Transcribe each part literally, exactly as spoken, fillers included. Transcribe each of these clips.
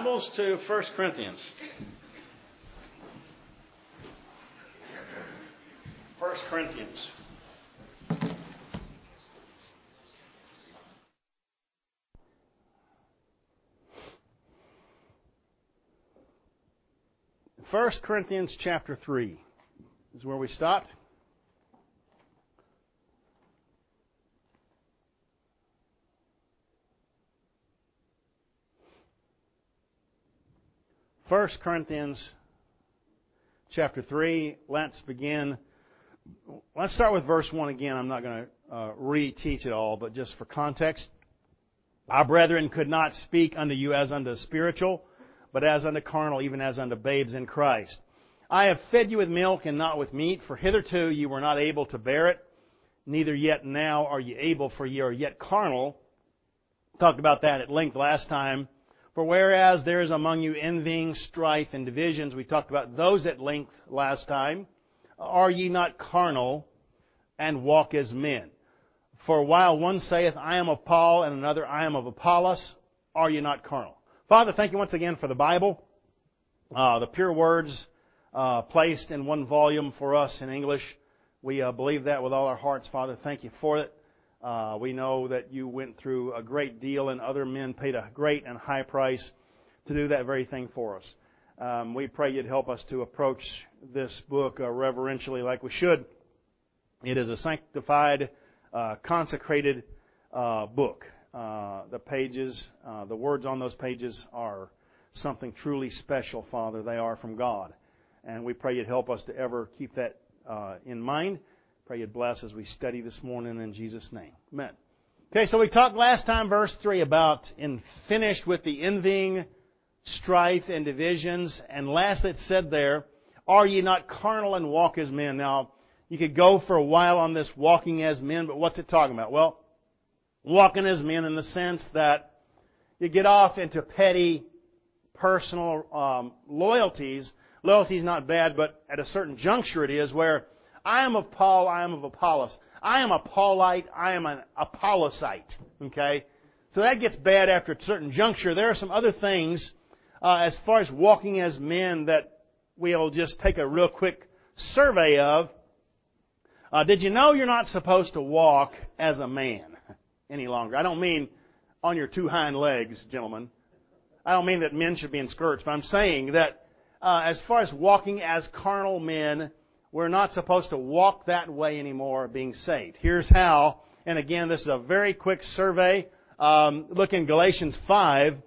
Bibles to First Corinthians. First Corinthians. First Corinthians chapter three is where we stopped. First Corinthians chapter three. Let's begin. Let's start with verse one again. I'm not going to uh, re-teach it all, but just for context. Our brethren could not speak unto you as unto spiritual, but as unto carnal, even as unto babes in Christ. I have fed you with milk and not with meat, for hitherto you were not able to bear it, neither yet now are ye able, for ye are yet carnal. Talked about that at length last time. For whereas there is among you envying, strife, and divisions, we talked about those at length last time, are ye not carnal, and walk as men? For while one saith, I am of Paul, and another, I am of Apollos, are ye not carnal? Father, thank you once again for the Bible, uh, the pure words uh, placed in one volume for us in English. We uh, believe that with all our hearts, Father. Thank you for it. Uh, we know that you went through a great deal and other men paid a great and high price to do that very thing for us. Um, we pray you'd help us to approach this book uh, reverentially like we should. It is a sanctified, uh, consecrated uh, book. Uh, the pages, uh, the words on those pages are something truly special, Father. They are from God. And we pray you'd help us to ever keep that uh, in mind. Pray you'd bless as we study this morning in Jesus' name. Amen. Okay, so we talked last time, verse three, about and finished with the envying, strife, and divisions. And last it said there, are ye not carnal and walk as men? Now, you could go for a while on this walking as men, but what's it talking about? Well, walking as men in the sense that you get off into petty, personal um, loyalties. Loyalty is not bad, but at a certain juncture it is where I am of Paul, I am of Apollos. I am a Paulite, I am an Apollosite. Okay? So that gets bad after a certain juncture. There are some other things uh, as far as walking as men that we'll just take a real quick survey of. Uh, did you know you're not supposed to walk as a man any longer? I don't mean on your two hind legs, gentlemen. I don't mean that men should be in skirts, but I'm saying that uh, as far as walking as carnal men, we're not supposed to walk that way anymore being saved. Here's how. And again, this is a very quick survey. Um, look in Galatians five,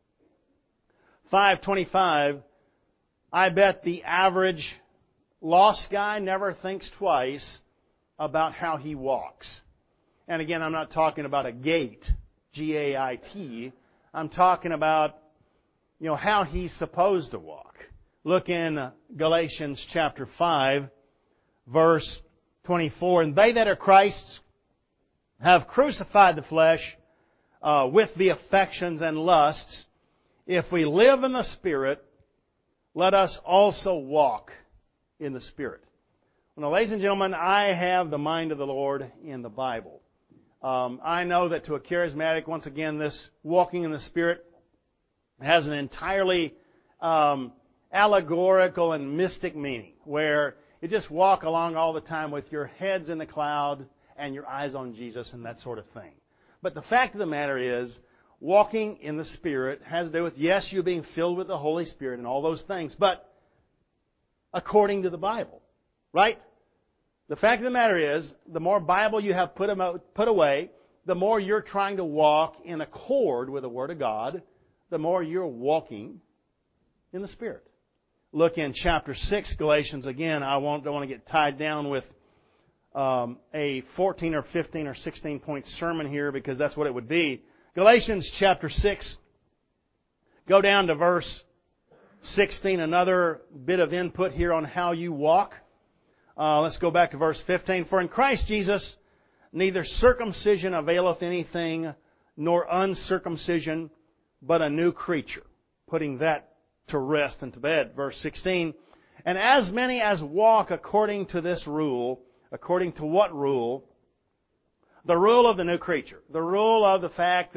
five twenty-five. I bet the average lost guy never thinks twice about how he walks. And again, I'm not talking about a gait, G A I T. I'm talking about, you know, how he's supposed to walk. Look in Galatians chapter five, verse twenty-four. And they that are Christ's have crucified the flesh uh, with the affections and lusts. If we live in the Spirit, let us also walk in the Spirit. Well, now, ladies and gentlemen, I have the mind of the Lord in the Bible. Um, I know that to a charismatic, once again, this walking in the Spirit has an entirely um, allegorical and mystic meaning, where you just walk along all the time with your heads in the cloud and your eyes on Jesus and that sort of thing. But the fact of the matter is, walking in the Spirit has to do with, yes, you being filled with the Holy Spirit and all those things, but according to the Bible, right? The fact of the matter is, the more Bible you have put, put away, the more you're trying to walk in accord with the Word of God, the more you're walking in the Spirit. Look in chapter six, Galatians. Again, I won't, don't want to get tied down with um, a fourteen or fifteen or sixteen point sermon here, because that's what it would be. Galatians chapter six, go down to verse sixteen, another bit of input here on how you walk. Uh, let's go back to verse fifteen. For in Christ Jesus neither circumcision availeth anything, nor uncircumcision, but a new creature. Putting that to rest and to bed. Verse sixteen. And as many as walk according to this rule, according to what rule? The rule of the new creature. The rule of the fact that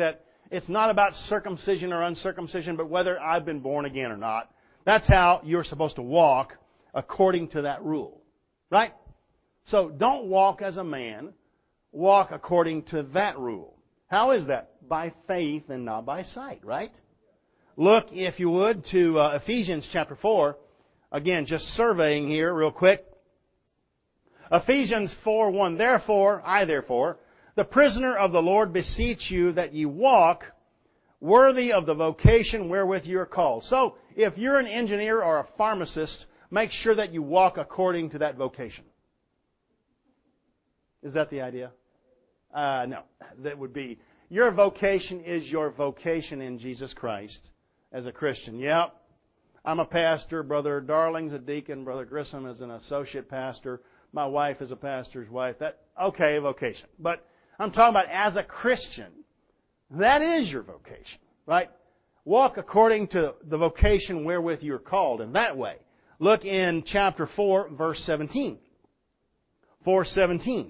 It's not about circumcision or uncircumcision, but whether I've been born again or not. That's how you're supposed to walk according to that rule. Right? So don't walk as a man. Walk according to that rule. How is that? By faith and not by sight, right? Look, if you would, to uh, Ephesians chapter four. Again, just surveying here real quick. Ephesians four one. Therefore, I therefore, the prisoner of the Lord, beseech you that ye walk worthy of the vocation wherewith you are called. So, if you're an engineer or a pharmacist, make sure that you walk according to that vocation. Is that the idea? Uh, no. That would be, your vocation is your vocation in Jesus Christ as a Christian. Yep. I'm a pastor. Brother Darling's a deacon. Brother Grissom is an associate pastor. My wife is a pastor's wife. That okay, vocation. But I'm talking about as a Christian. That is your vocation, right? Walk according to the vocation wherewith you're called in that way. Look in chapter four, verse seventeen. four seventeen.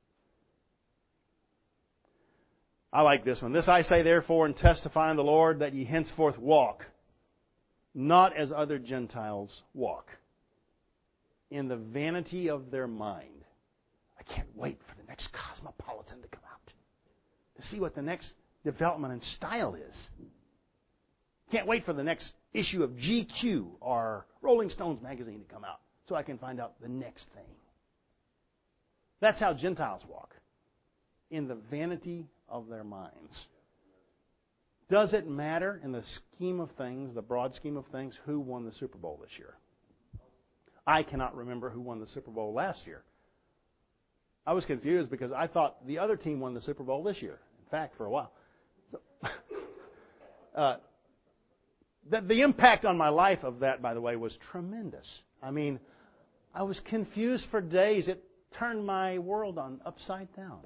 I like this one. This I say therefore and testify in the Lord that ye henceforth walk, not as other Gentiles walk, in the vanity of their mind. I can't wait for the next Cosmopolitan to come out, to see what the next development in style is. Can't wait for the next issue of G Q or Rolling Stones magazine to come out so I can find out the next thing. That's how Gentiles walk, in the vanity of their minds. Does it matter in the scheme of things, the broad scheme of things, who won the Super Bowl this year? I cannot remember who won the Super Bowl last year. I was confused because I thought the other team won the Super Bowl this year. In fact, for a while. So, uh, the, the impact on my life of that, by the way, was tremendous. I mean, I was confused for days. It turned my world on upside down.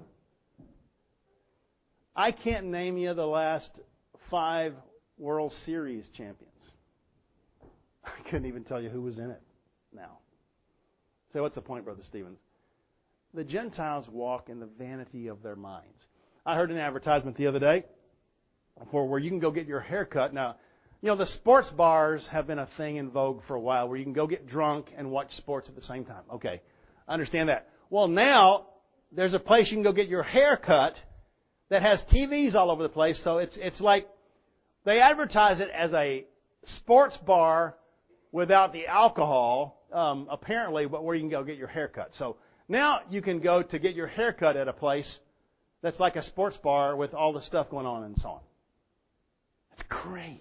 I can't name you the last five World Series champions. I couldn't even tell you who was in it now. So what's the point, Brother Stevens? The Gentiles walk in the vanity of their minds. I heard an advertisement the other day for where you can go get your hair cut. Now, you know, the sports bars have been a thing in vogue for a while where you can go get drunk and watch sports at the same time. Okay, I understand that. Well, now there's a place you can go get your hair cut that has T Vs all over the place. So it's it's like they advertise it as a sports bar without the alcohol, um, apparently, but where you can go get your hair cut. So now you can go to get your hair cut at a place that's like a sports bar with all the stuff going on and so on. That's great.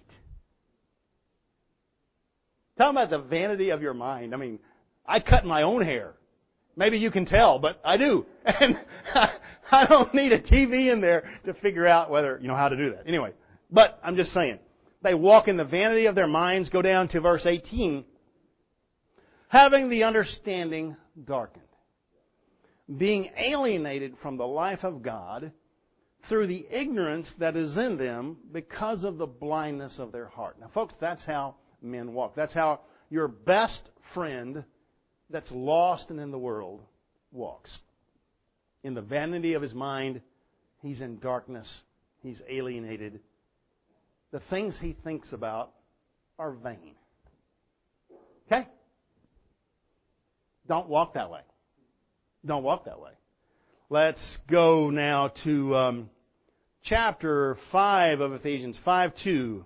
Talking about the vanity of your mind. I mean, I cut my own hair. Maybe you can tell, but I do. And I don't need a T V in there to figure out whether, you know, how to do that. Anyway, but I'm just saying. They walk in the vanity of their minds. Go down to verse eighteen. Having the understanding darkened, being alienated from the life of God through the ignorance that is in them because of the blindness of their heart. Now, folks, that's how men walk. That's how your best friend that's lost and in the world walks. In the vanity of his mind, he's in darkness. He's alienated. The things he thinks about are vain. Okay? Don't walk that way. Don't walk that way. Let's go now to um, chapter five of Ephesians, five two.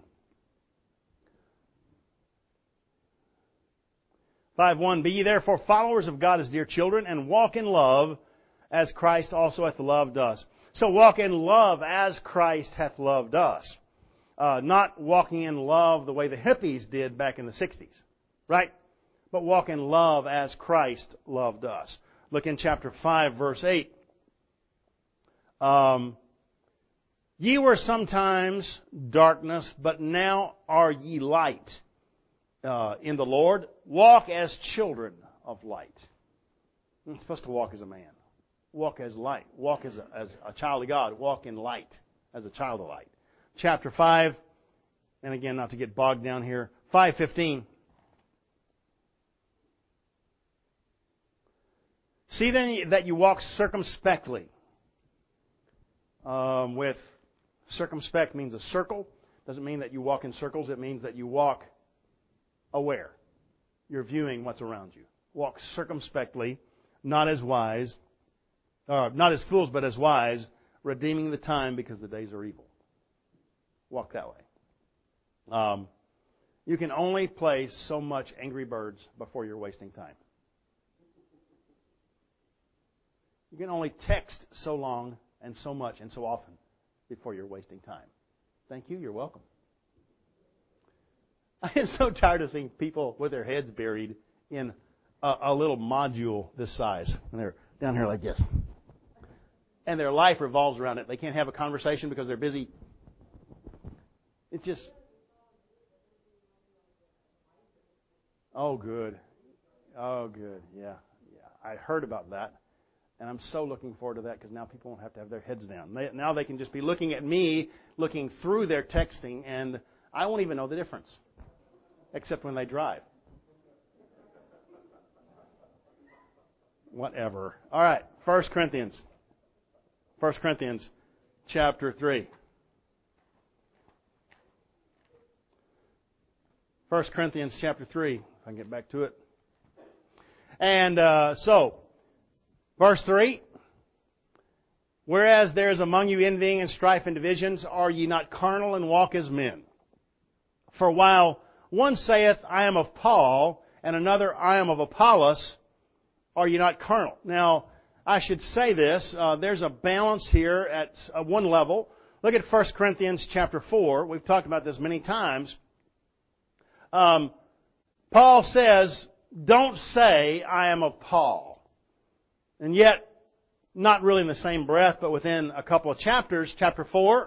five one. Be ye therefore followers of God as dear children, and walk in love as Christ also hath loved us. So walk in love as Christ hath loved us. Uh, not walking in love the way the hippies did back in the sixties. Right? But walk in love as Christ loved us. Look in chapter five, verse eight. Um, ye were sometimes darkness, but now are ye light uh, in the Lord. Walk as children of light. You're not supposed to walk as a man. Walk as light. Walk as a, as a child of God. Walk in light as a child of light. Chapter five, and again, not to get bogged down here, five fifteen. See then that you walk circumspectly, um, with Circumspect means a circle. Doesn't mean that you walk in circles. It means that you walk aware. You're viewing what's around you. Walk circumspectly, not as wise, uh, not as fools, but as wise, redeeming the time because the days are evil. Walk that way. Um, you can only play so much Angry Birds before you're wasting time. You can only text so long and so much and so often before you're wasting time. Thank you. You're welcome. I am so tired of seeing people with their heads buried in a, a little module this size. And they're down here like this. And their life revolves around it. They can't have a conversation because they're busy. It's just... Oh, good. Oh, good. Yeah. Yeah. I heard about that. And I'm so looking forward to that because now people won't have to have their heads down. They, now they can just be looking at me, looking through their texting, and I won't even know the difference. Except when they drive. Whatever. All right. First Corinthians. First Corinthians chapter three. First Corinthians chapter three. If I can get back to it. And uh, so, verse three. Whereas there is among you envying and strife and divisions, are ye not carnal and walk as men? For while one saith, I am of Paul, and another, I am of Apollos, are you not carnal? Now, I should say this. Uh, there's a balance here at uh, one level. Look at First Corinthians chapter four. We've talked about this many times. Um, Paul says, don't say, I am of Paul. And yet, not really in the same breath, but within a couple of chapters, chapter four,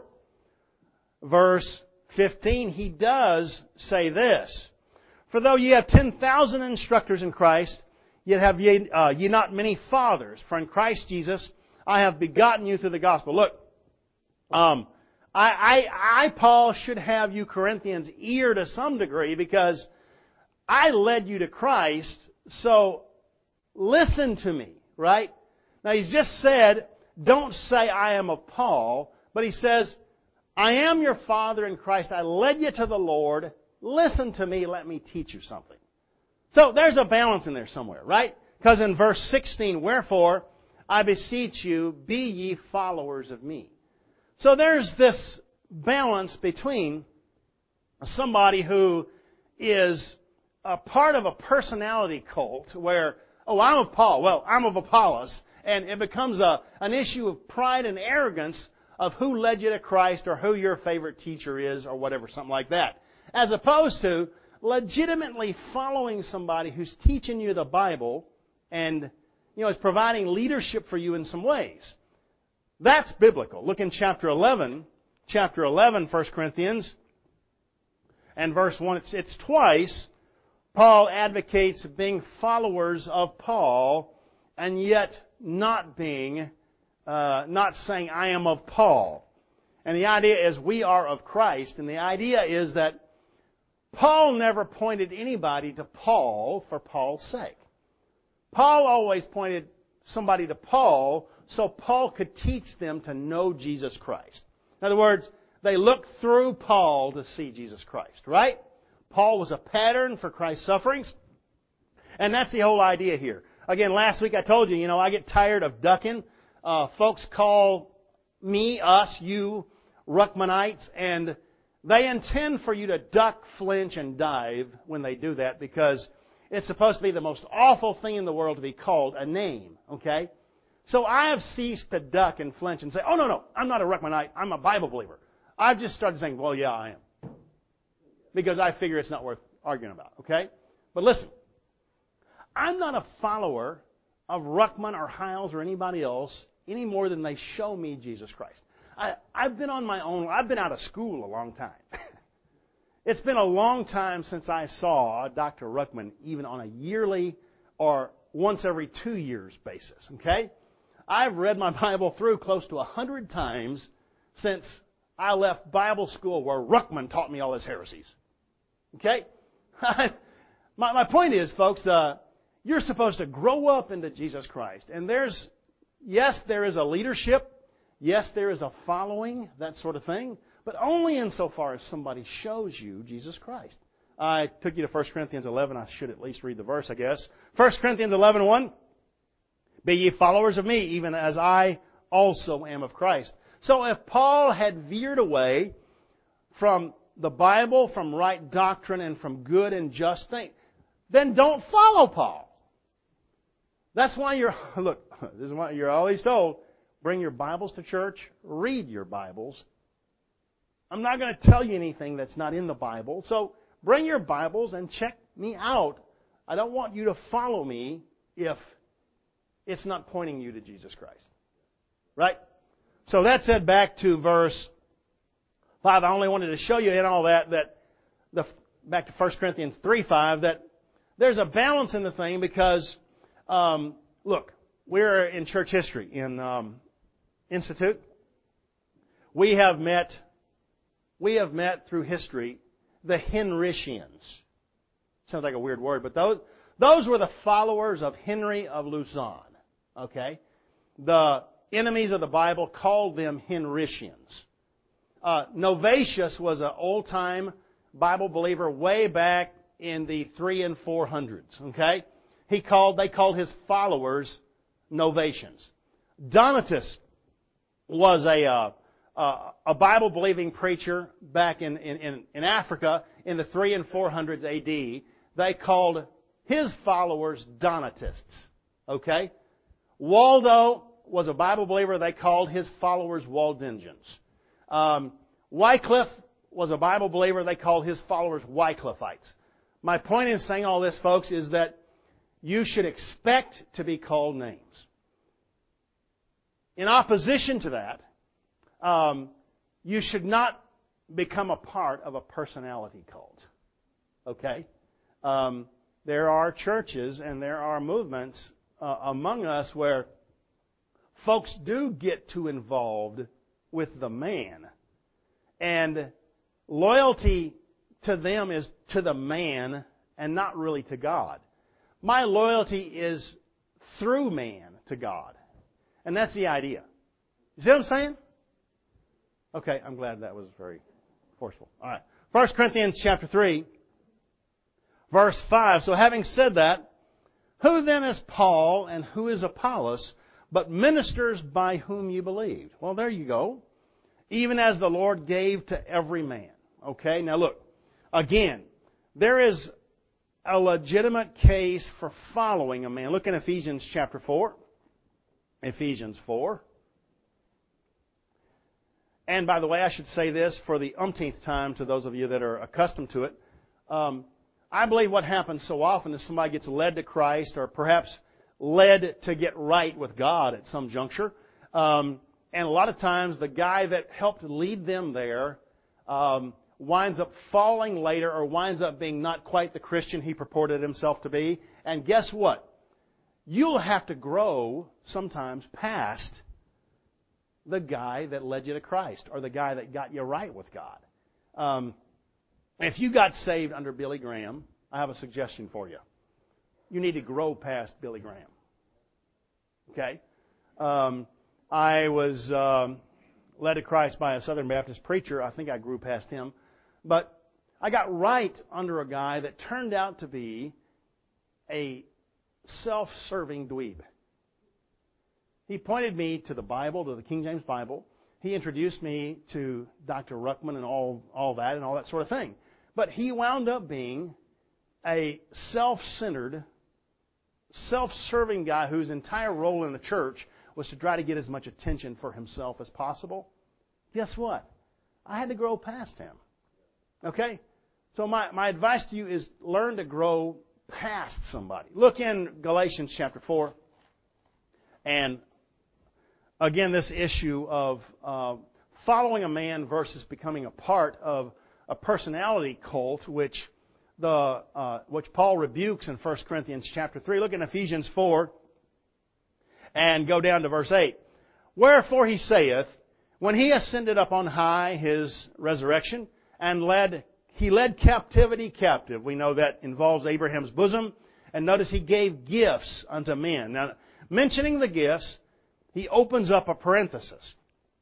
verse fifteen, he does say this. For though ye have ten thousand instructors in Christ, yet have ye, uh, ye not many fathers. For in Christ Jesus I have begotten you through the gospel. Look, um, I, I, I, Paul, should have you Corinthians ear to some degree because I led you to Christ, so listen to me, right? Now he's just said, don't say I am of Paul, but he says, I am your father in Christ. I led you to the Lord. Listen to me. Let me teach you something. So there's a balance in there somewhere, right? Because in verse sixteen, wherefore, I beseech you, be ye followers of me. So there's this balance between somebody who is a part of a personality cult where, oh, I'm of Paul. Well, I'm of Apollos. And it becomes a, an issue of pride and arrogance of who led you to Christ or who your favorite teacher is or whatever, something like that. As opposed to legitimately following somebody who's teaching you the Bible and, you know, is providing leadership for you in some ways. That's biblical. Look in chapter eleven, chapter eleven, First Corinthians, and verse one. It's, it's twice Paul advocates being followers of Paul and yet not being Uh, not saying, I am of Paul. And the idea is we are of Christ. And the idea is that Paul never pointed anybody to Paul for Paul's sake. Paul always pointed somebody to Paul so Paul could teach them to know Jesus Christ. In other words, they looked through Paul to see Jesus Christ, right? Paul was a pattern for Christ's sufferings. And that's the whole idea here. Again, last week I told you, you know, I get tired of ducking. Uh, folks call me, us, you, Ruckmanites, and they intend for you to duck, flinch, and dive when they do that because it's supposed to be the most awful thing in the world to be called a name, okay? So I have ceased to duck and flinch and say, oh, no, no, I'm not a Ruckmanite, I'm a Bible believer. I've just started saying, well, yeah, I am. Because I figure it's not worth arguing about, okay? But listen, I'm not a follower of Ruckman or Hiles or anybody else any more than they show me Jesus Christ. I, I've been on my own. I've been out of school a long time. It's been a long time since I saw Doctor Ruckman even on a yearly or once every two years basis. Okay? I've read my Bible through close to a hundred times since I left Bible school where Ruckman taught me all his heresies. Okay? my, my point is, folks, uh, you're supposed to grow up into Jesus Christ. And there's Yes, there is a leadership. Yes, there is a following, that sort of thing, but only insofar as somebody shows you Jesus Christ. I took you to First Corinthians eleven. I should at least read the verse, I guess. First Corinthians eleven one. Be ye followers of me, even as I also am of Christ. So if Paul had veered away from the Bible, from right doctrine, and from good and just things, then don't follow Paul. That's why you're, look, this is what you're always told, bring your Bibles to church, read your Bibles. I'm not going to tell you anything that's not in the Bible, so bring your Bibles and check me out. I don't want you to follow me if it's not pointing you to Jesus Christ. Right? So that said, back to verse five, I only wanted to show you in all that, that the, back to First Corinthians three five, that there's a balance in the thing because, um, look, we're in church history, in um, Institute. We have met, we have met through history the Henricians. Sounds like a weird word, but those, those were the followers of Henry of Lausanne. Okay? The enemies of the Bible called them Henricians. Uh, Novatius was an old-time Bible believer way back in the three and four hundreds. Okay? He called, they called his followers Novatians. Donatus was a, uh, uh, a Bible-believing preacher back in, in, in Africa in the three and four hundreds A D. They called his followers Donatists. Okay? Waldo was a Bible believer. They called his followers Waldensians. Um, Wycliffe was a Bible believer. They called his followers Wycliffites. My point in saying all this, folks, is that you should expect to be called names. In opposition to that, um, you should not become a part of a personality cult. Okay? Um, there are churches and there are movements uh, among us where folks do get too involved with the man. And loyalty to them is to the man and not really to God. My loyalty is through man to God. And that's the idea. You see what I'm saying? Okay, I'm glad that was very forceful. All right. First Corinthians chapter three, verse five. So having said that, who then is Paul and who is Apollos, but ministers by whom you believed? Well, there you go. Even as the Lord gave to every man. Okay, now look. Again, there is a legitimate case for following a man. Look in Ephesians chapter four. Ephesians four. And by the way, I should say this for the umpteenth time to those of you that are accustomed to it. Um, I believe what happens so often is somebody gets led to Christ or perhaps led to get right with God at some juncture. Um, and a lot of times the guy that helped lead them there um, winds up falling later or winds up being not quite the Christian he purported himself to be. And guess what? You'll have to grow sometimes past the guy that led you to Christ or the guy that got you right with God. Um, if you got saved under Billy Graham, I have a suggestion for you. You need to grow past Billy Graham. Okay? Um, I was um, led to Christ by a Southern Baptist preacher. I think I grew past him. But I got right under a guy that turned out to be a self-serving dweeb. He pointed me to the Bible, to the King James Bible. He introduced me to Doctor Ruckman and all, all that and all that sort of thing. But he wound up being a self-centered, self-serving guy whose entire role in the church was to try to get as much attention for himself as possible. Guess what? I had to grow past him. Okay? So my, my advice to you is learn to grow past somebody. Look in Galatians chapter four. And again, this issue of uh, following a man versus becoming a part of a personality cult, which the uh, which Paul rebukes in First Corinthians chapter three. Look in Ephesians four and go down to verse eight. Wherefore he saith, when he ascended up on high, his resurrection, and led he led captivity captive. We know that involves Abraham's bosom. And notice he gave gifts unto men. Now, mentioning the gifts, he opens up a parenthesis.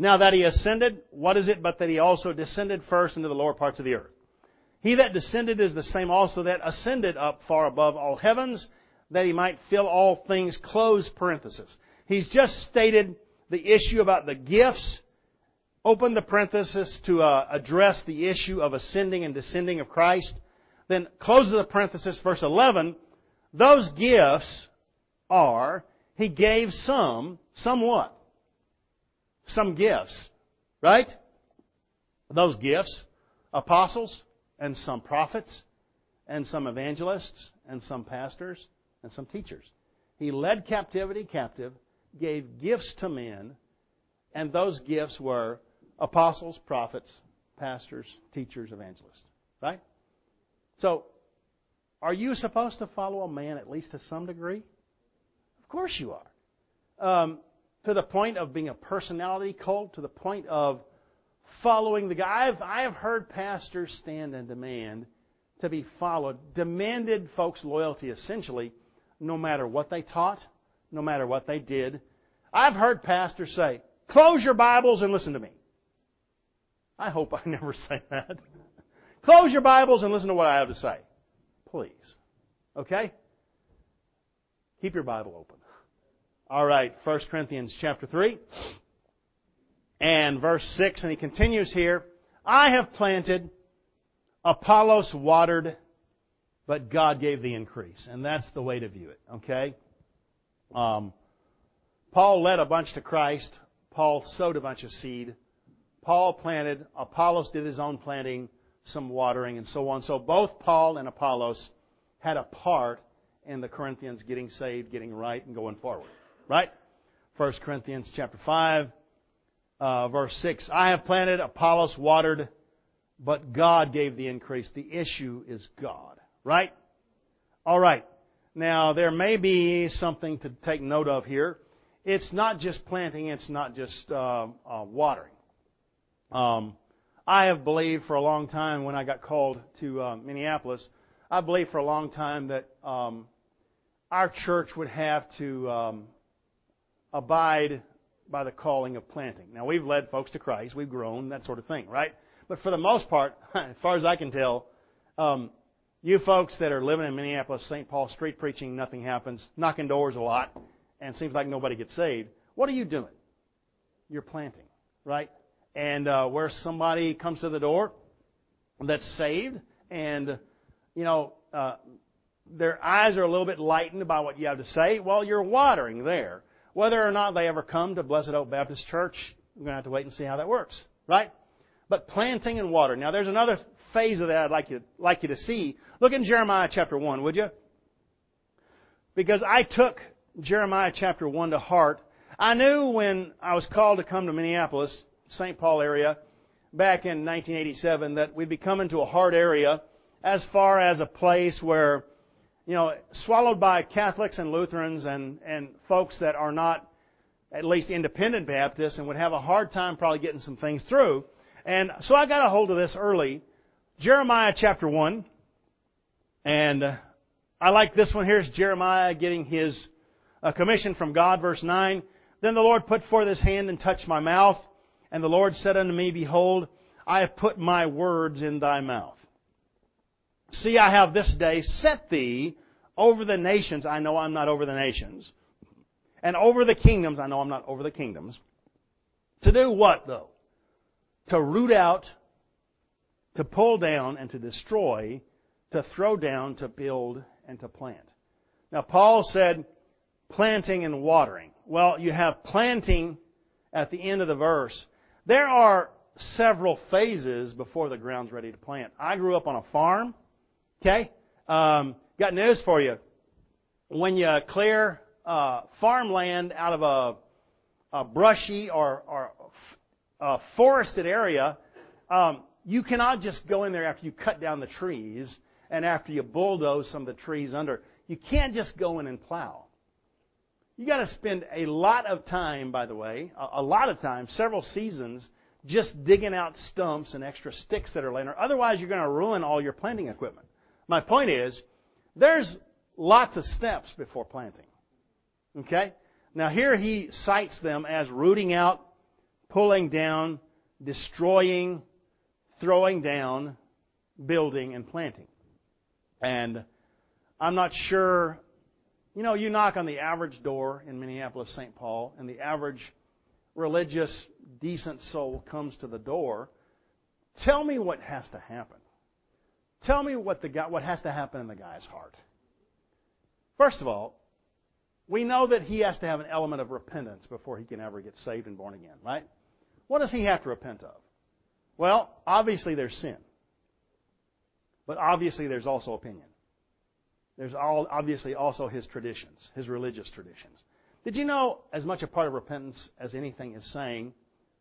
Now that He ascended, what is it but that He also descended first into the lower parts of the earth? He that descended is the same also that ascended up far above all heavens, that He might fill all things, close parenthesis. He's just stated the issue about the gifts, open the parenthesis to uh, address the issue of ascending and descending of Christ. Then closes the parenthesis, verse eleven, those gifts are, He gave some, some what? Some gifts, right? Those gifts, apostles, and some prophets, and some evangelists, and some pastors, and some teachers. He led captivity captive, gave gifts to men, and those gifts were apostles, prophets, pastors, teachers, evangelists. Right? So, are you supposed to follow a man at least to some degree? Of course you are. Um, to the point of being a personality cult, to the point of following the guy. I've, I have heard pastors stand and demand to be followed, demanded folks' loyalty essentially, no matter what they taught, no matter what they did. I've heard pastors say, close your Bibles and listen to me. I hope I never say that. Close your Bibles and listen to what I have to say. Please. Okay? Keep your Bible open. All right, First Corinthians chapter three and verse six, and he continues here, I have planted, Apollos watered, but God gave the increase. And that's the way to view it, okay? Um, Paul led a bunch to Christ. Paul sowed a bunch of seed. Paul planted. Apollos did his own planting, some watering, and so on. So both Paul and Apollos had a part in the Corinthians getting saved, getting right, and going forward. Right? First Corinthians chapter five, uh, verse six. I have planted, Apollos watered, but God gave the increase. The issue is God. Right? All right. Now, there may be something to take note of here. It's not just planting. It's not just uh, uh, watering. Um, I have believed for a long time when I got called to uh, Minneapolis, I believed for a long time that um, our church would have to um, abide by the calling of planting. Now, we've led folks to Christ. We've grown, that sort of thing, right? But for the most part, as far as I can tell, um, you folks that are living in Minneapolis, Saint Paul street preaching, nothing happens, knocking doors a lot, and it seems like nobody gets saved. What are you doing? You're planting, right? And uh, where somebody comes to the door that's saved and, you know, uh, their eyes are a little bit lightened by what you have to say, well, you're watering there. Whether or not they ever come to Blessed Hope Baptist Church, we're going to have to wait and see how that works, right? But planting and watering. Now, there's another phase of that I'd like you, like you to see. Look in Jeremiah chapter one, would you? Because I took Jeremiah chapter one to heart. I knew when I was called to come to Minneapolis, Saint Paul area, back in nineteen eighty-seven, that we'd be coming to a hard area as far as a place where, you know, swallowed by Catholics and Lutherans and, and folks that are not at least independent Baptists and would have a hard time probably getting some things through. And so I got a hold of this early. Jeremiah chapter one. And uh, I like this one. Here's Jeremiah getting his uh, commission from God, verse nine. Then the Lord put forth His hand and touched my mouth. And the Lord said unto me, Behold, I have put my words in thy mouth. See, I have this day set thee over the nations. I know I'm not over the nations. And over the kingdoms. I know I'm not over the kingdoms. To do what, though? To root out, to pull down, and to destroy, to throw down, to build, and to plant. Now, Paul said planting and watering. Well, you have planting at the end of the verse. There are several phases before the ground's ready to plant. I grew up on a farm. Okay? Um, got news for you. When you clear uh, farmland out of a, a brushy or, or a forested area, um, you cannot just go in there after you cut down the trees and after you bulldoze some of the trees under. You can't just go in and plow. You got to spend a lot of time, by the way, a, a lot of time, several seasons, just digging out stumps and extra sticks that are laying there. Otherwise, you're going to ruin all your planting equipment. My point is, there's lots of steps before planting. Okay? Now here he cites them as rooting out, pulling down, destroying, throwing down, building, and planting. And I'm not sure, you know, you knock on the average door in Minneapolis, Saint Paul, and the average religious, decent soul comes to the door. Tell me what has to happen. Tell me what the guy, what has to happen in the guy's heart. First of all, we know that he has to have an element of repentance before he can ever get saved and born again, right? What does he have to repent of? Well, obviously there's sin. But obviously there's also opinion. There's all, obviously also his traditions, his religious traditions. Did you know, as much a part of repentance as anything is saying,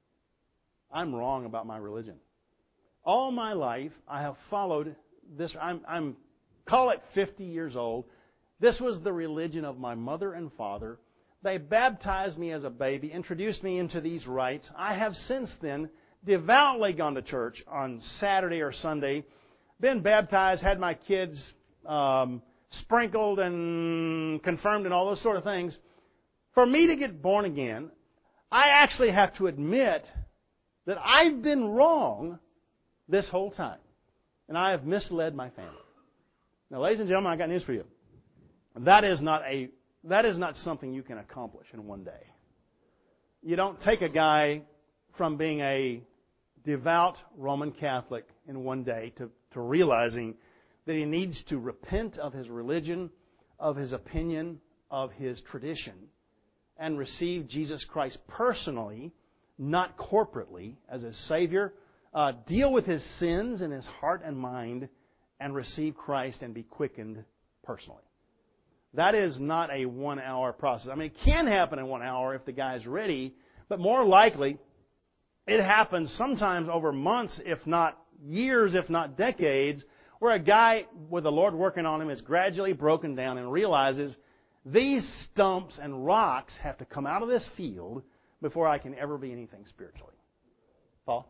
I'm wrong about my religion. All my life, I have followed this. I'm, I'm call it fifty years old. This was the religion of my mother and father. They baptized me as a baby, introduced me into these rites. I have since then devoutly gone to church on Saturday or Sunday, been baptized, had my kids um, sprinkled and confirmed and all those sort of things. For me to get born again, I actually have to admit that I've been wrong this whole time. And I have misled my family. Now, ladies and gentlemen, I got news for you. That is not a that is not something you can accomplish in one day. You don't take a guy from being a devout Roman Catholic in one day to, to realizing that he needs to repent of his religion, of his opinion, of his tradition, and receive Jesus Christ personally, not corporately, as his Savior, uh, deal with his sins in his heart and mind, and receive Christ and be quickened personally. That is not a one-hour process. I mean, it can happen in one hour if the guy is ready, but more likely, it happens sometimes over months, if not years, if not decades, where a guy with the Lord working on him is gradually broken down and realizes these stumps and rocks have to come out of this field before I can ever be anything spiritually. Paul?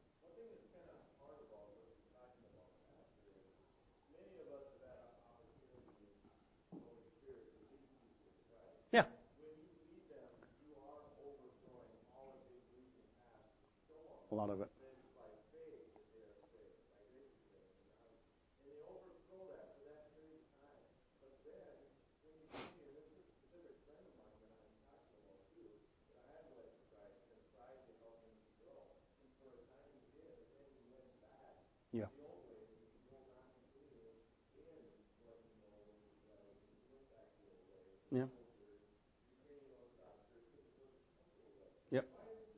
Yeah. A lot of it. Yeah. Yeah. Yep.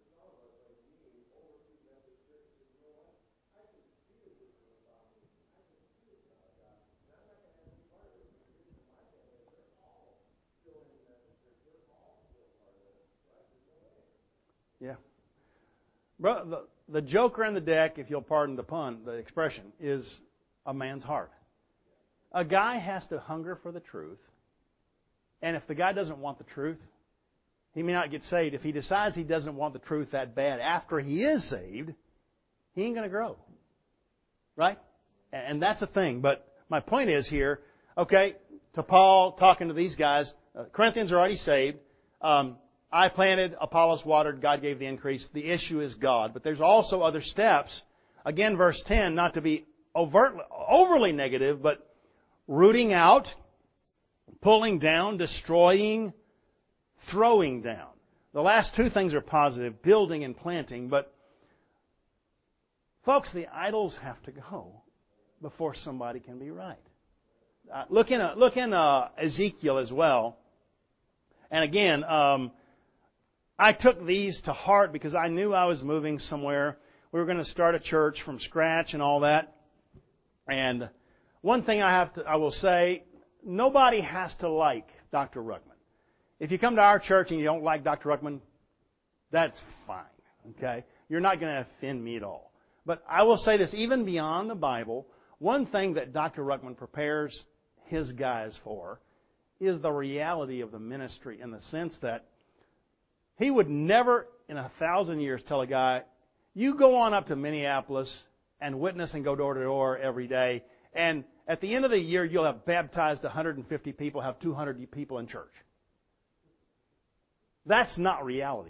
Yeah. Bro, the, the joker in the deck, if you'll pardon the pun, the expression, is a man's heart. A guy has to hunger for the truth. And if the guy doesn't want the truth, he may not get saved. If he decides he doesn't want the truth that bad after he is saved, he ain't going to grow. Right? And that's the thing. But my point is here, okay, to Paul talking to these guys, uh, Corinthians are already saved. Um, I planted, Apollos watered, God gave the increase. The issue is God. But there's also other steps. Again, verse ten, not to be overtly, overly negative, but rooting out, pulling down, destroying, throwing down. The last two things are positive, building and planting. But, folks, the idols have to go before somebody can be right. Uh, look in, uh, look in uh, Ezekiel as well. And again, um, I took these to heart because I knew I was moving somewhere. We were going to start a church from scratch and all that. And one thing I have to, I will say, nobody has to like Doctor Ruckman. If you come to our church and you don't like Doctor Ruckman, that's fine. Okay? You're not going to offend me at all. But I will say this, even beyond the Bible, one thing that Doctor Ruckman prepares his guys for is the reality of the ministry in the sense that he would never in a thousand years tell a guy, you go on up to Minneapolis and witness and go door to door every day, and at the end of the year you'll have baptized one hundred fifty people, have two hundred people in church. That's not reality.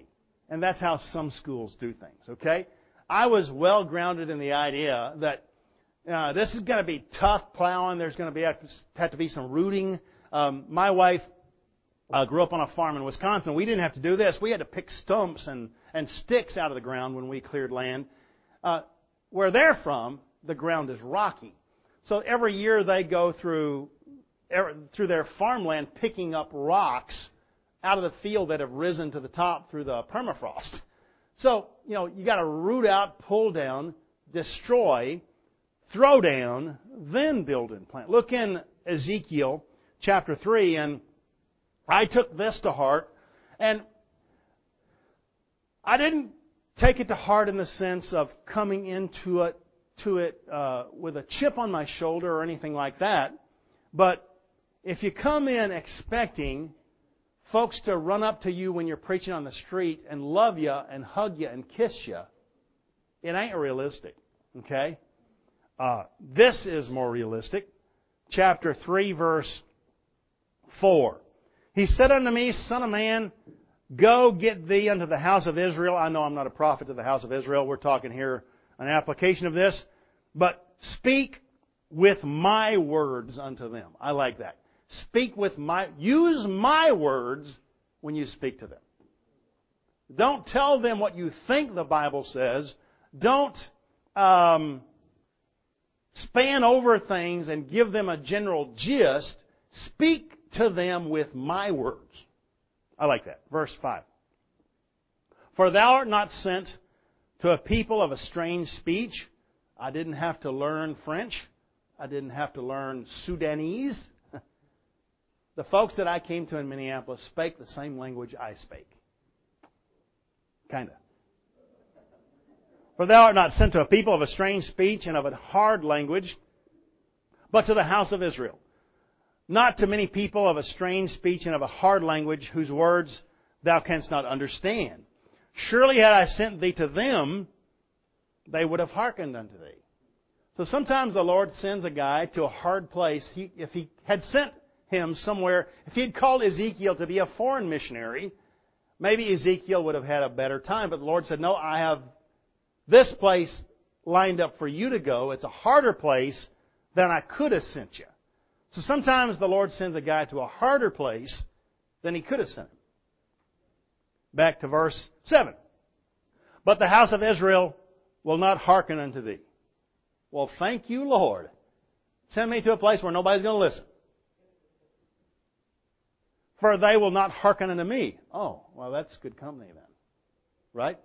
And that's how some schools do things, okay? I was well grounded in the idea that uh, this is going to be tough plowing. There's going to be have to be some rooting. Um, my wife uh, grew up on a farm in Wisconsin. We didn't have to do this. We had to pick stumps and, and sticks out of the ground when we cleared land. Uh, where they're from, the ground is rocky. So every year they go through through their farmland picking up rocks out of the field that have risen to the top through the permafrost. So, you know, you got to root out, pull down, destroy, throw down, then build and plant. Look in Ezekiel chapter three, and I took this to heart, and I didn't take it to heart in the sense of coming into it to it uh, with a chip on my shoulder or anything like that. But if you come in expecting folks to run up to you when you're preaching on the street and love you and hug you and kiss you, it ain't realistic. Okay? Uh, this is more realistic. Chapter three, verse four. He said unto me, Son of man, go get thee unto the house of Israel. I know I'm not a prophet to the house of Israel. We're talking here an application of this. But speak with my words unto them. I like that. Speak with my, use my words when you speak to them. Don't tell them what you think the Bible says. Don't um, span over things and give them a general gist. Speak to them with my words. I like that. Verse five. For thou art not sent to a people of a strange speech. I didn't have to learn French. I didn't have to learn Sudanese. The folks that I came to in Minneapolis spake the same language I spake. Kinda. For thou art not sent to a people of a strange speech and of a hard language, but to the house of Israel. Not to many people of a strange speech and of a hard language, whose words thou canst not understand. Surely had I sent thee to them, they would have hearkened unto thee. So sometimes the Lord sends a guy to a hard place. He, if He had sent him somewhere, if He had called Ezekiel to be a foreign missionary, maybe Ezekiel would have had a better time. But the Lord said, no, I have this place lined up for you to go. It's a harder place than I could have sent you. So sometimes the Lord sends a guy to a harder place than He could have sent him. Back to verse seven. But the house of Israel will not hearken unto thee. Well, thank you, Lord. Send me to a place where nobody's going to listen. For they will not hearken unto me. Oh, well, that's good company then. Right?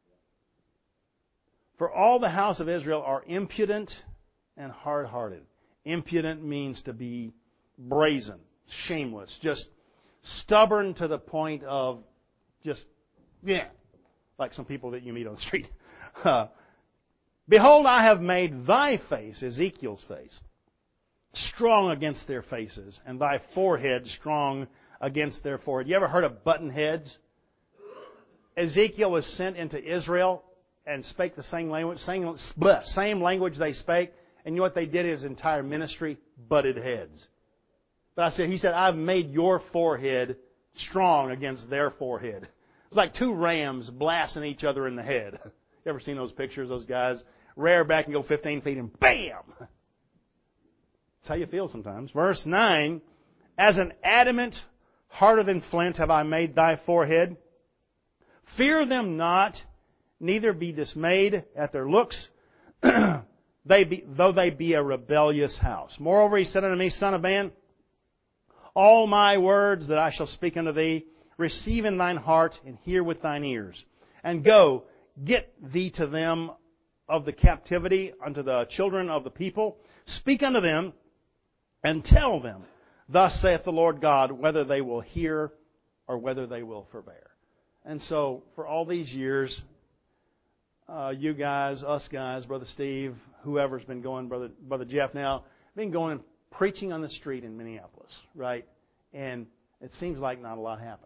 For all the house of Israel are impudent and hard-hearted. Impudent means to be brazen, shameless, just stubborn to the point of just, yeah, like some people that you meet on the street. Uh, Behold, I have made thy face, Ezekiel's face, strong against their faces, and thy forehead strong against their forehead. You ever heard of button heads? Ezekiel was sent into Israel and spake the same language, same, same language they spake. And you know what they did his entire ministry? Butted heads. But I said, he said, I've made your forehead strong against their forehead. It's like two rams blasting each other in the head. You ever seen those pictures, those guys rear back and go fifteen feet and bam! That's how you feel sometimes. Verse nine, as an adamant harder than flint have I made thy forehead. Fear them not, neither be dismayed at their looks, they be, though they be a rebellious house. Moreover, he said unto me, Son of man, all my words that I shall speak unto thee, receive in thine heart and hear with thine ears. And go, get thee to them of the captivity unto the children of the people. Speak unto them and tell them, thus saith the Lord God, whether they will hear or whether they will forbear. And so, for all these years, uh, you guys, us guys, Brother Steve, whoever's been going, Brother Brother Jeff now, been going and preaching on the street in Minneapolis, right? And it seems like not a lot happens.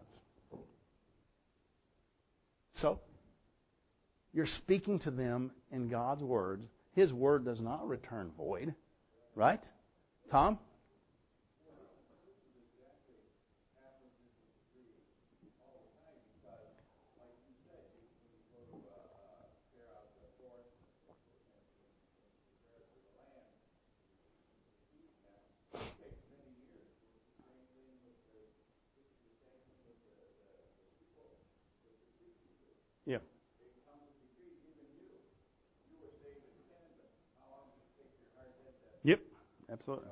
So, you're speaking to them in God's Word. His Word does not return void. Right? Tom? Yeah. Yep. Absolutely.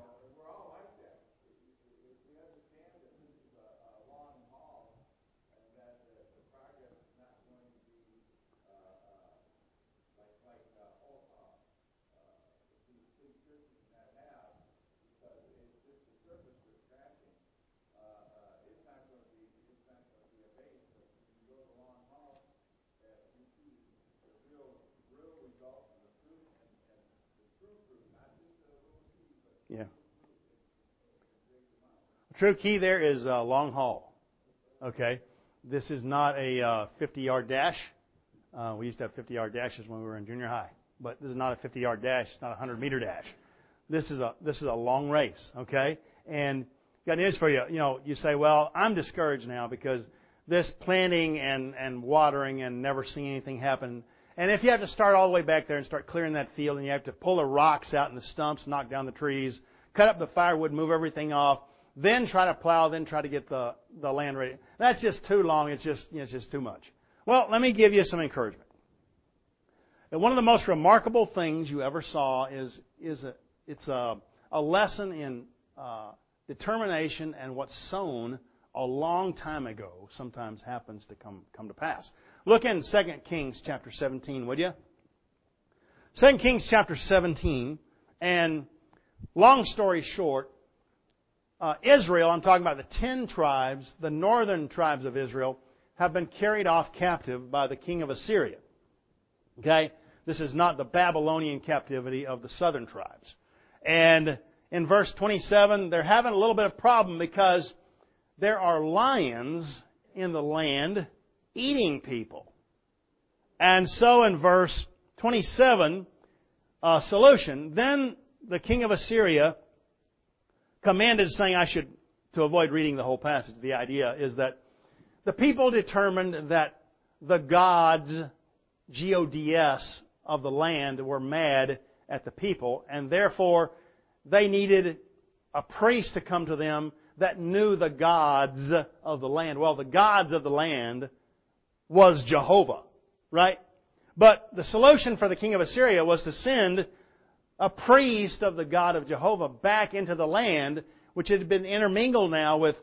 Yeah. The true key there is uh, long haul. Okay. This is not a uh, fifty-yard dash. Uh, we used to have fifty-yard dashes when we were in junior high, but this is not a fifty-yard dash. It's not a hundred-meter dash. This is a this is a long race. Okay. And got news for you. You know, you say, well, I'm discouraged now because this planting and and watering and never seeing anything happen. And if you have to start all the way back there and start clearing that field, and you have to pull the rocks out and the stumps, knock down the trees, cut up the firewood, move everything off, then try to plow, then try to get the, the land ready. That's just too long. It's just, you know, it's just too much. Well, let me give you some encouragement. And one of the most remarkable things you ever saw is, is a, it's a, a lesson in uh, determination, and what's sown a long time ago sometimes happens to come, come to pass. Look in Second Kings chapter seventeen, would you? Second Kings chapter seventeen, and long story short, uh, Israel, I'm talking about the ten tribes, the northern tribes of Israel, have been carried off captive by the king of Assyria. Okay? This is not the Babylonian captivity of the southern tribes. And in verse twenty-seven, they're having a little bit of problem because there are lions in the land eating people. And so in verse twenty-seven, uh, solution, then the king of Assyria commanded, saying, I should, to avoid reading the whole passage, the idea is that the people determined that the gods, G O D S, of the land were mad at the people, and therefore they needed a priest to come to them that knew the gods of the land. Well, the gods of the land was Jehovah, right? But the solution for the king of Assyria was to send a priest of the God of Jehovah back into the land, which had been intermingled now with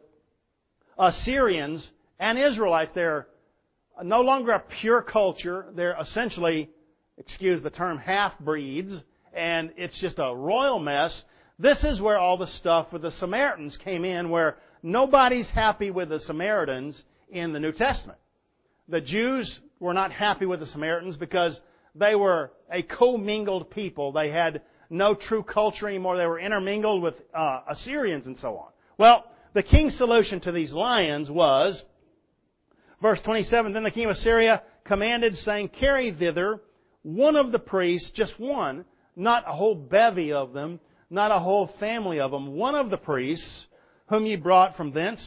Assyrians and Israelites. They're no longer a pure culture. They're essentially, excuse the term, half-breeds, and it's just a royal mess. This is where all the stuff with the Samaritans came in, where nobody's happy with the Samaritans in the New Testament. The Jews were not happy with the Samaritans because they were a commingled people. They had no true culture anymore. They were intermingled with uh, Assyrians and so on. Well, the king's solution to these lions was, verse twenty-seven, then the king of Assyria commanded, saying, carry thither one of the priests, just one, not a whole bevy of them, not a whole family of them, one of the priests whom ye brought from thence.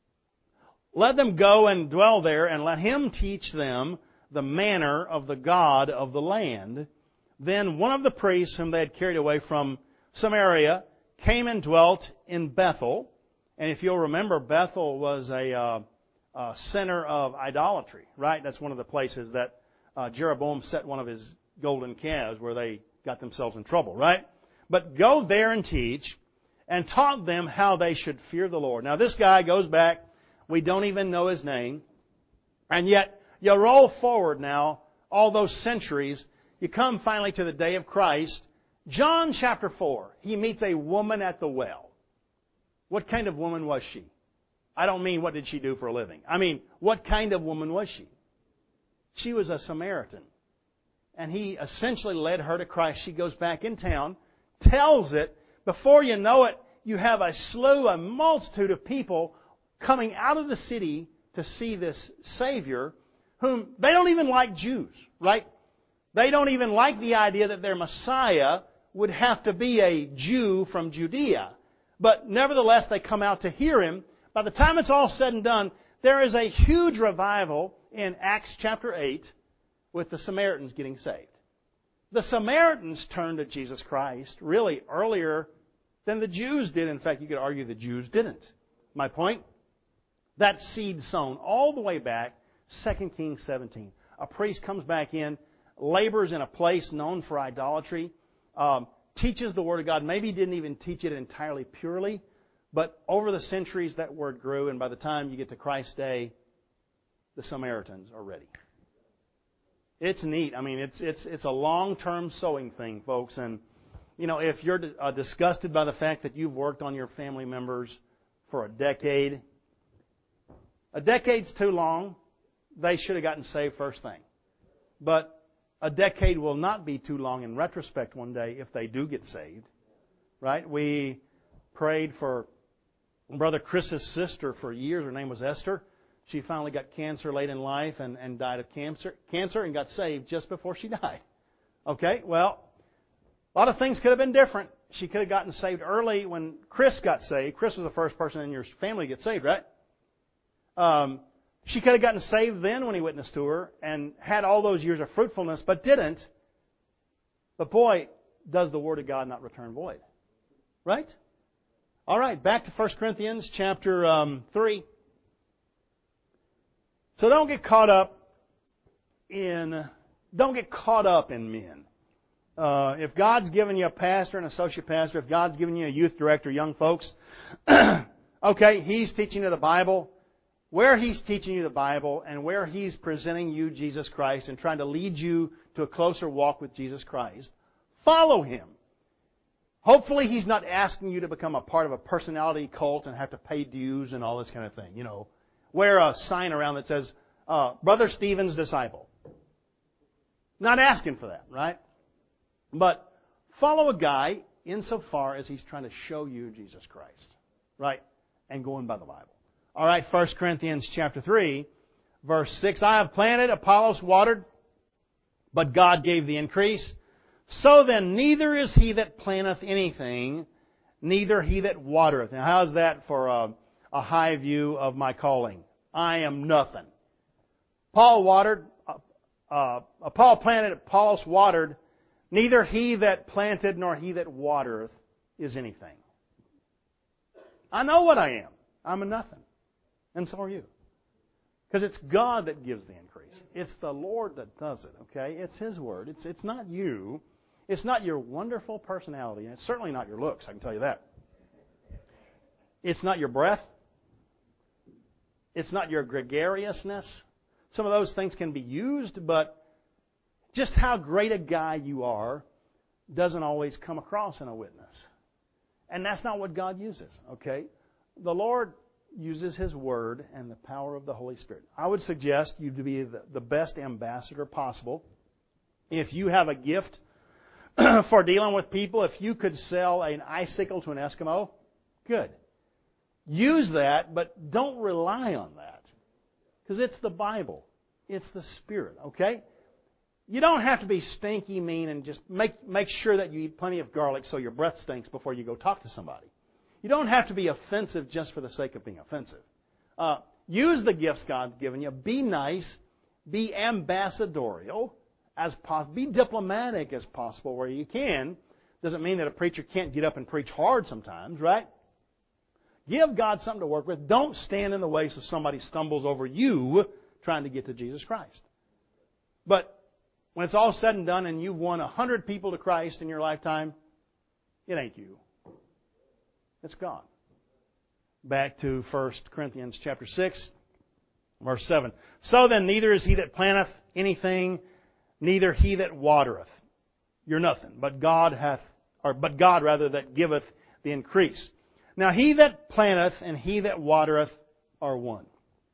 Let them go and dwell there, and let him teach them the manner of the God of the land. Then one of the priests whom they had carried away from Samaria came and dwelt in Bethel. And if you'll remember, Bethel was a, uh, a center of idolatry, right? That's one of the places that uh, Jeroboam set one of his golden calves where they got themselves in trouble, right? But go there and teach, and taught them how they should fear the Lord. Now this guy goes back. We don't even know his name. And yet, you roll forward now, all those centuries, you come finally to the day of Christ. John chapter four, he meets a woman at the well. What kind of woman was she? I don't mean what did she do for a living. I mean, what kind of woman was she? She was a Samaritan. And he essentially led her to Christ. She goes back in town, tells it. Before you know it, you have a slew, a multitude of people coming out of the city to see this Savior, whom they don't even like Jews, right? They don't even like the idea that their Messiah would have to be a Jew from Judea. But nevertheless, they come out to hear Him. By the time it's all said and done, there is a huge revival in Acts chapter eight with the Samaritans getting saved. The Samaritans turned to Jesus Christ really earlier than the Jews did. In fact, you could argue the Jews didn't. My point? That seed sown all the way back, Second Kings seventeen. a priest comes back in, labors in a place known for idolatry, um, teaches the Word of God. Maybe he didn't even teach it entirely purely, but over the centuries that Word grew, and by the time you get to Christ's day, the Samaritans are ready. It's neat. I mean, it's it's it's a long-term sowing thing, folks. And, you know, if you're uh, disgusted by the fact that you've worked on your family members for a decade, a decade's too long. They should have gotten saved first thing. But a decade will not be too long in retrospect one day if they do get saved. Right? We prayed for Brother Chris's sister for years. Her name was Esther. She finally got cancer late in life and, and died of cancer, cancer and got saved just before she died. Okay, well, a lot of things could have been different. She could have gotten saved early when Chris got saved. Chris was the first person in your family to get saved, right? Um, she could have gotten saved then when he witnessed to her and had all those years of fruitfulness, but didn't. But boy, does the Word of God not return void. Right? All right, back to First Corinthians chapter um, three. So don't get caught up in don't get caught up in men. Uh, if God's given you a pastor, an associate pastor, if God's given you a youth director, young folks, okay, He's teaching you the Bible. Where He's teaching you the Bible and where He's presenting you Jesus Christ and trying to lead you to a closer walk with Jesus Christ, follow Him. Hopefully He's not asking you to become a part of a personality cult and have to pay dues and all this kind of thing. You know, wear a sign around that says, uh, Brother Stephen's disciple. Not asking for that, right? But follow a guy insofar as he's trying to show you Jesus Christ, right? And going by the Bible. All right, First Corinthians chapter three, verse six. I have planted, Apollos watered, but God gave the increase. So then, neither is he that planteth anything, neither he that watereth. Now, how's that for a, a high view of my calling? I am nothing. Paul watered, uh, uh, Paul planted, Apollos watered. Neither he that planted nor he that watereth is anything. I know what I am. I'm a nothing. And so are you. Because it's God that gives the increase. It's the Lord that does it, okay? It's His Word. It's, it's not you. It's not your wonderful personality. And it's certainly not your looks, I can tell you that. It's not your breath. It's not your gregariousness. Some of those things can be used, but just how great a guy you are doesn't always come across in a witness. And that's not what God uses, okay? The Lord uses His Word and the power of the Holy Spirit. I would suggest you to be the, the best ambassador possible. If you have a gift for dealing with people, if you could sell an icicle to an Eskimo, good. Use that, but don't rely on that. Because it's the Bible. It's the Spirit, okay? You don't have to be stinky mean and just make, make sure that you eat plenty of garlic so your breath stinks before you go talk to somebody. You don't have to be offensive just for the sake of being offensive. Uh, use the gifts God's given you. Be nice. Be ambassadorial as possible. Be diplomatic as possible where you can. Doesn't mean that a preacher can't get up and preach hard sometimes, right? Give God something to work with. Don't stand in the way so somebody stumbles over you trying to get to Jesus Christ. But when it's all said and done and you've won a hundred people to Christ in your lifetime, it ain't you. It's God. Back to First Corinthians chapter six, verse seven. So then, neither is he that planteth anything, neither he that watereth. You're nothing, but God hath, or but God rather that giveth the increase. Now he that planteth and he that watereth are one.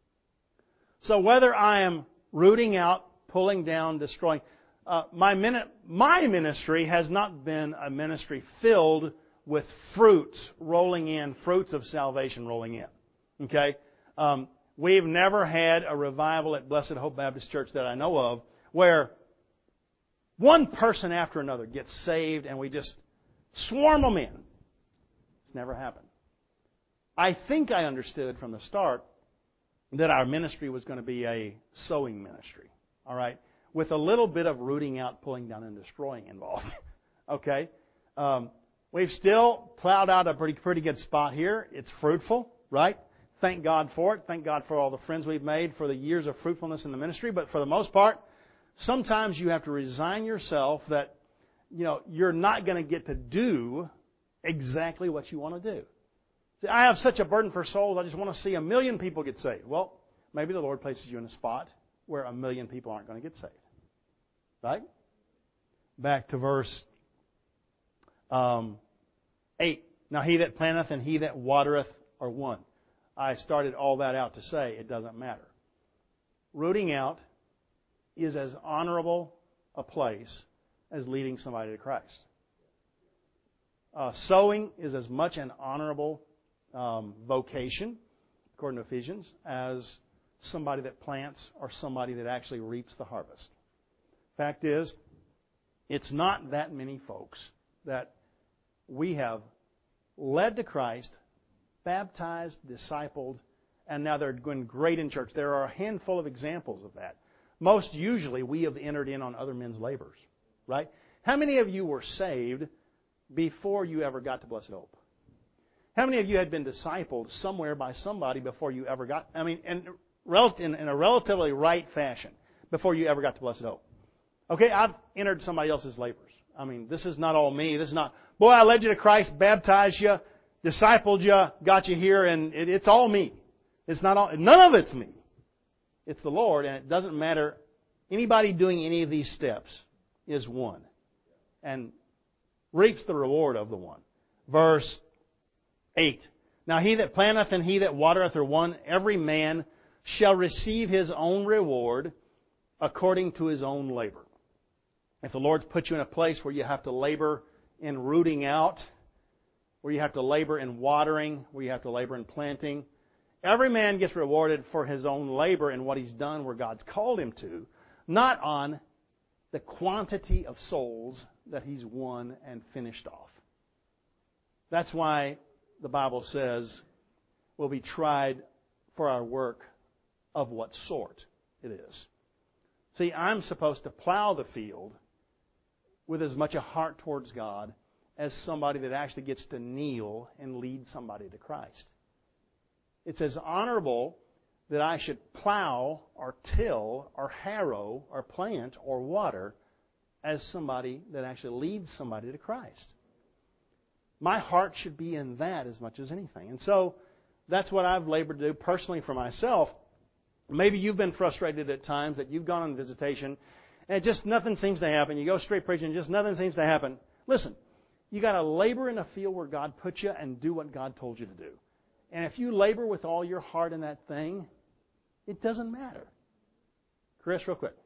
So whether I am rooting out, pulling down, destroying, uh, my min- my ministry has not been a ministry filled with fruits rolling in, fruits of salvation rolling in. Okay? Um, we've never had a revival at Blessed Hope Baptist Church that I know of where one person after another gets saved and we just swarm them in. It's never happened. I think I understood from the start that our ministry was going to be a sowing ministry. All right? With a little bit of rooting out, pulling down, and destroying involved. Okay? Um, We've still plowed out a pretty pretty good spot here. It's fruitful, right? Thank God for it. Thank God for all the friends we've made for the years of fruitfulness in the ministry. But for the most part, sometimes you have to resign yourself that, you know, you're not going to get to do exactly what you want to do. See, I have such a burden for souls, I just want to see a million people get saved. Well, maybe the Lord places you in a spot where a million people aren't going to get saved. Right? Back to verse um, eight. Now he that planteth and he that watereth are one. I started all that out to say it doesn't matter. Rooting out is as honorable a place as leading somebody to Christ. Uh, sowing is as much an honorable um, vocation, according to Ephesians, as somebody that plants or somebody that actually reaps the harvest. Fact is, it's not that many folks that we have led to Christ, baptized, discipled, and now they're going great in church. There are a handful of examples of that. Most usually, we have entered in on other men's labors, right? How many of you were saved before you ever got to Blessed Hope? How many of you had been discipled somewhere by somebody before you ever got, I mean, in, in, in a relatively right fashion, before you ever got to Blessed Hope? Okay, I've entered somebody else's labors. I mean, this is not all me. This is not, boy, I led you to Christ, baptized you, discipled you, got you here, and it, it's all me. It's not all, none of it's me. It's the Lord, and it doesn't matter. Anybody doing any of these steps is one, and reaps the reward of the one. Verse eight. Now he that planteth and he that watereth are one. Every man shall receive his own reward according to his own labor. If the Lord's put you in a place where you have to labor in rooting out, where you have to labor in watering, where you have to labor in planting, every man gets rewarded for his own labor and what he's done where God's called him to, not on the quantity of souls that he's won and finished off. That's why the Bible says we'll be tried for our work of what sort it is. See, I'm supposed to plow the field with as much a heart towards God as somebody that actually gets to kneel and lead somebody to Christ. It's as honorable that I should plow or till or harrow or plant or water as somebody that actually leads somebody to Christ. My heart should be in that as much as anything. And so that's what I've labored to do personally for myself. Maybe you've been frustrated at times that you've gone on visitation and just nothing seems to happen. You go straight preaching and just nothing seems to happen. Listen, you got to labor in a field where God put you and do what God told you to do. And if you labor with all your heart in that thing, it doesn't matter. Chris, real quick.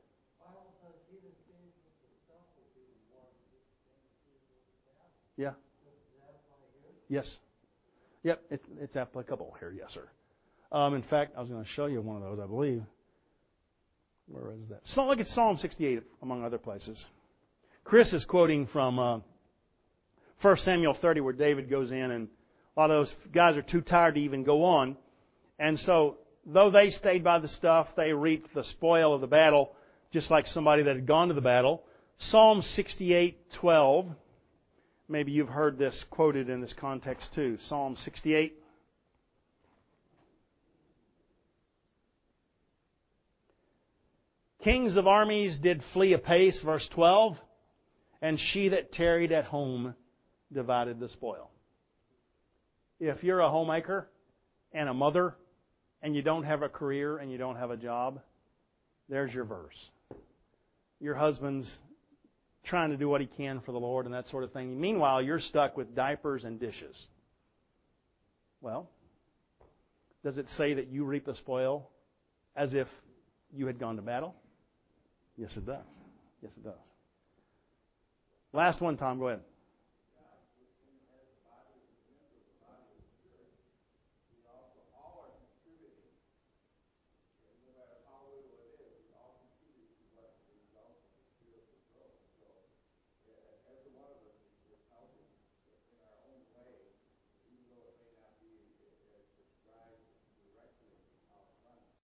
Yeah. Yes. Yep, it, it's applicable here, yes, sir. Um, in fact, I was going to show you one of those, I believe. Where is that? So look at Psalm sixty-eight, among other places. Chris is quoting from uh, First Samuel thirty, where David goes in, and a lot of those guys are too tired to even go on. And so, though they stayed by the stuff, they reaped the spoil of the battle, just like somebody that had gone to the battle. Psalm sixty-eight twelve. Maybe you've heard this quoted in this context too. Psalm sixty-eight. Kings of armies did flee apace, verse twelve, and she that tarried at home divided the spoil. If you're a homemaker and a mother and you don't have a career and you don't have a job, there's your verse. Your husband's trying to do what he can for the Lord and that sort of thing. Meanwhile, you're stuck with diapers and dishes. Well, does it say that you reap the spoil as if you had gone to battle? Yes, it does. Yes, it does. Last one, Tom, go ahead.